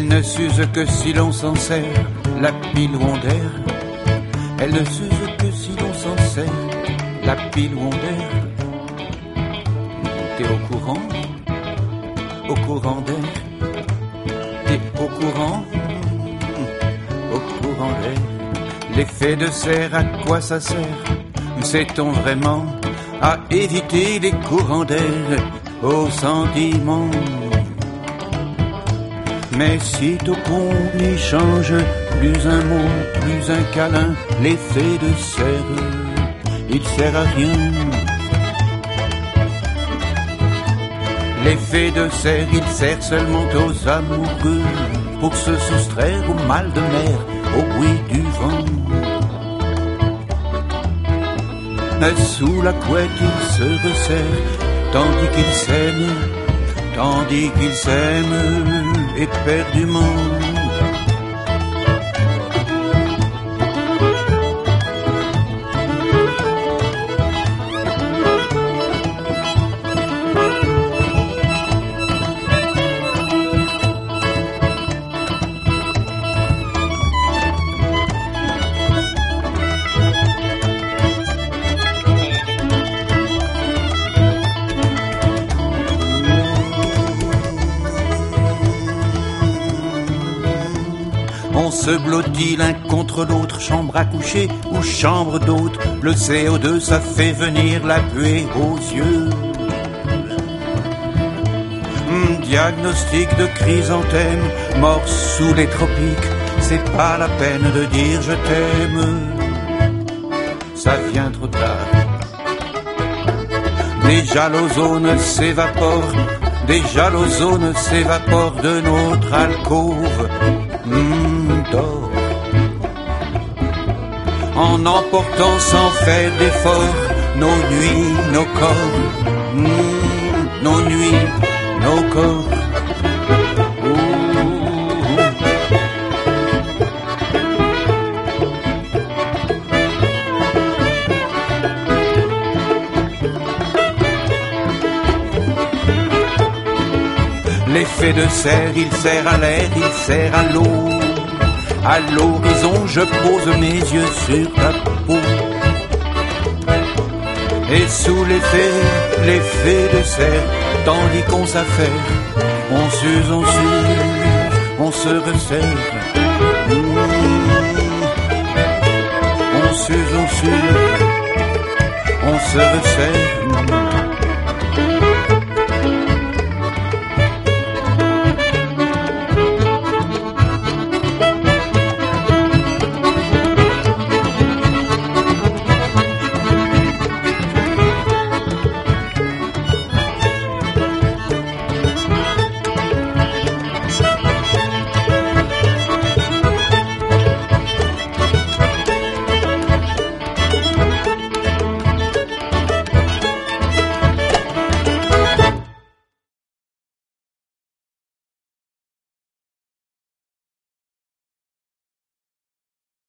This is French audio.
Elle ne s'use que si l'on s'en sert, la pile Wonder. Elle ne s'use que si l'on s'en sert, la pile Wonder. T'es au courant d'air. T'es au courant d'air. L'effet de serre, à quoi ça sert? Sait-on vraiment à éviter les courants d'air aux sentiments? Mais sitôt qu'on échange plus un mot, plus un câlin, l'effet de serre, il sert à rien. L'effet de serre, il sert seulement aux amoureux pour se soustraire au mal de mer, au bruit du vent. Mais sous la couette, il se resserre, tandis qu'il s'aime éperdument. On se blottit l'un contre l'autre, chambre à coucher ou chambre d'hôte. Le CO2, ça fait venir la buée aux yeux. Diagnostic de chrysanthème, mort sous les tropiques. C'est pas la peine de dire je t'aime, ça vient trop tard. Déjà l'ozone s'évapore, déjà l'ozone s'évapore de notre alcôve. D'or, en emportant sans faire d'effort nos nuits, nos corps, nos nuits, nos corps. L'effet de serre, il sert à l'air, il sert à l'eau. À l'horizon, je pose mes yeux sur ta peau. Et sous l'effet de serre, tandis qu'on s'affaire, on s'use, on se resserre. On s'use, on se resserre.